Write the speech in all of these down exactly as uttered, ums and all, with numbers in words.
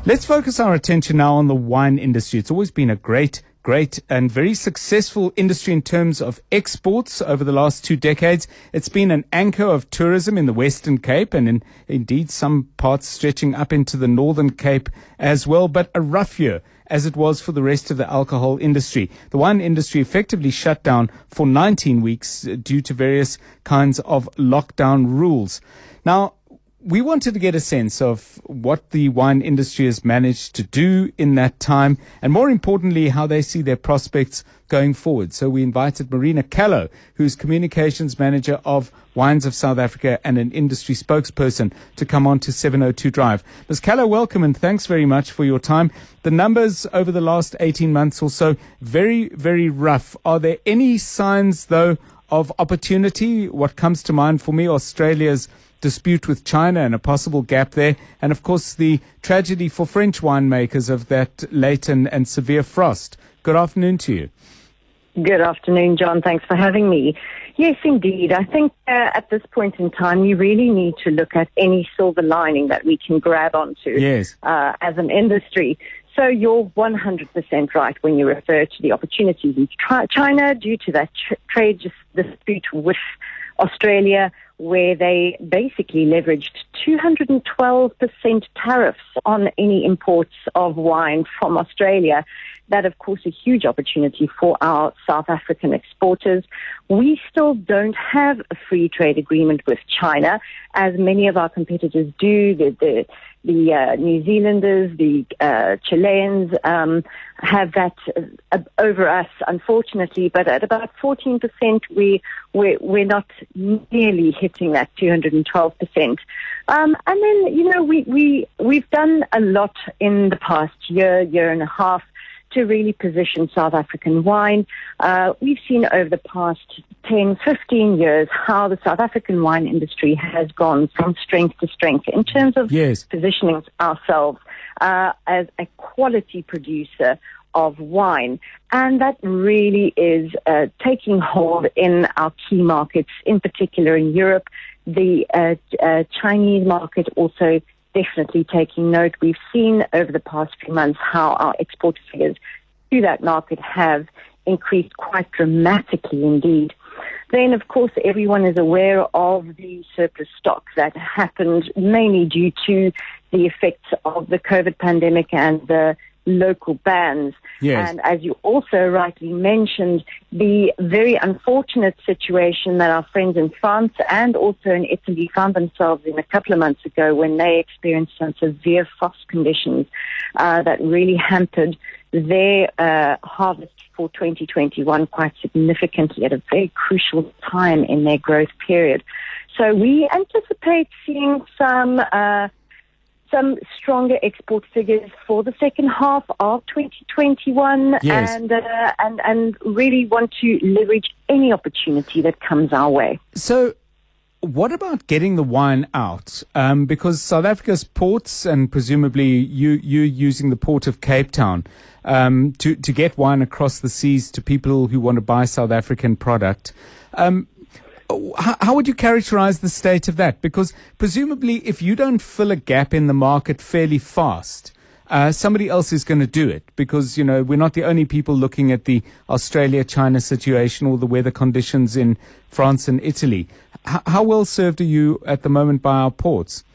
Let's focus our attention now on the wine industry. It's always been a great, great and very successful industry in terms of exports over the last two decades. It's been an anchor of tourism in the Western Cape and in, indeed some parts stretching up into the Northern Cape as well, but a rough year as it was for the rest of the alcohol industry. The wine industry effectively shut down for nineteen weeks due to various kinds of lockdown rules. Now, we wanted to get a sense of what the wine industry has managed to do in that time, and more importantly, how they see their prospects going forward. So we invited Marina Callow, who's Communications Manager of Wines of South Africa and an industry spokesperson, to come on to seven oh two Drive. Miz Callow, welcome, and thanks very much for your time. The numbers over the last eighteen months or so, very, very rough. Are there any signs, though, of opportunity? What comes to mind for me, Australia's dispute with China and a possible gap there, and of course the tragedy for French winemakers of that late and, and severe frost. Good afternoon to you. Good afternoon, John. Thanks for having me. Yes, indeed. I think uh, at this point in time, we really need to look at any silver lining that we can grab onto yes. uh, as an industry. So you're one hundred percent right when you refer to the opportunities in China due to that tr- trade dispute with Australia, where they basically leveraged two hundred twelve percent tariffs on any imports of wine from Australia. That, of course, a huge opportunity for our South African exporters. We still don't have a free trade agreement with China, as many of our competitors do. The, the, the uh, New Zealanders, the uh, Chileans um, have that uh, over us, unfortunately. But at about fourteen percent, we, we're, we're not nearly hitting that two hundred twelve percent. Um, and then, you know, we, we, we've done a lot in the past year, year and a half, to really position South African wine. Uh, we've seen over the past ten, fifteen years how the South African wine industry has gone from strength to strength in terms of yes. positioning ourselves uh, as a quality producer of wine. And that really is uh, taking hold in our key markets, in particular in Europe. The uh, uh, Chinese market also definitely taking note. We've seen over the past few months how our export figures to that market have increased quite dramatically indeed. Then, of course, everyone is aware of the surplus stock that happened mainly due to the effects of the COVID pandemic and the local bans. Yes. And as you also rightly mentioned, the very unfortunate situation that our friends in France and also in Italy found themselves in a couple of months ago when they experienced some severe frost conditions uh, that really hampered their uh, harvest for twenty twenty-one quite significantly at a very crucial time in their growth period. So we anticipate seeing some uh, some stronger export figures for the second half of twenty twenty-one, yes. and, uh, and and really want to leverage any opportunity that comes our way. So what about getting the wine out? Um, because South Africa's ports, and presumably you you using the port of Cape Town, um, to, to get wine across the seas to people who want to buy South African product, um, How, how would you characterize the state of that? Because presumably if you don't fill a gap in the market fairly fast, uh, somebody else is going to do it, because, you know, we're not the only people looking at the Australia-China situation or the weather conditions in France and Italy. H- how well served are you at the moment by our ports?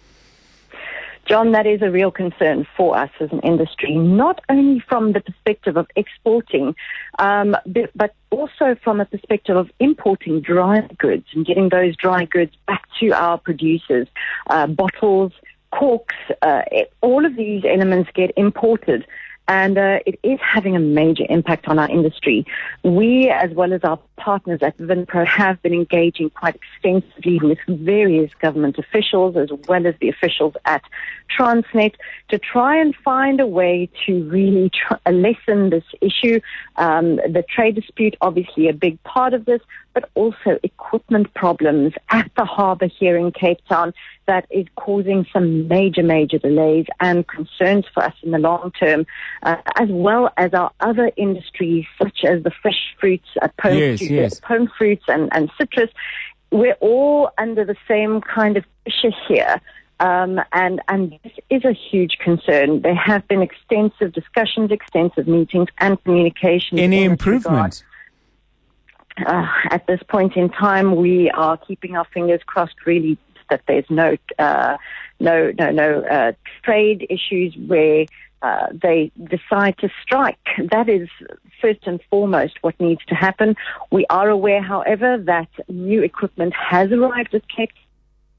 John, that is a real concern for us as an industry, not only from the perspective of exporting, um, but, but also from a perspective of importing dry goods and getting those dry goods back to our producers. Uh, bottles, corks, uh, it, all of these elements get imported. And uh, it is having a major impact on our industry. We, as well as our partners at Vinpro, have been engaging quite extensively with various government officials, as well as the officials at Transnet, to try and find a way to really try, lessen this issue. Um, the trade dispute, obviously a big part of this, but also equipment problems at the harbour here in Cape Town that is causing some major, major delays and concerns for us in the long term, uh, as well as our other industries such as the fresh fruits, uh, pome, yes, fruits, yes. pome fruits and, and citrus. We're all under the same kind of pressure here Um, and, and this is a huge concern. There have been extensive discussions, extensive meetings, and communications. Any improvement? Uh, at this point in time, we are keeping our fingers crossed, really, that there's no, uh, no, no, no uh, trade issues where uh, they decide to strike. That is first and foremost what needs to happen. We are aware, however, that new equipment has arrived at Cape Town.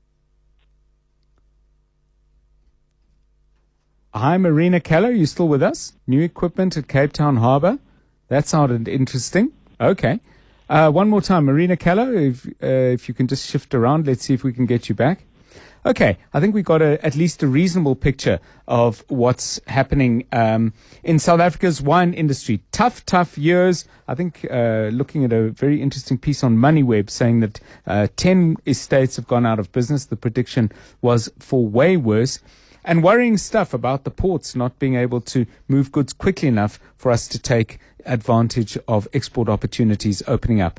Hi, Marina Keller. Are you still with us? New equipment at Cape Town Harbour. That sounded interesting. Okay. Uh, one more time, Marina Keller, if, uh, if you can just shift around. Let's see if we can get you back. Okay. I think we got a, at least a reasonable picture of what's happening um, in South Africa's wine industry. Tough, tough years. I think uh, looking at a very interesting piece on MoneyWeb saying that uh, ten estates have gone out of business. The prediction was for way worse. And worrying stuff about the ports not being able to move goods quickly enough for us to take advantage of export opportunities opening up.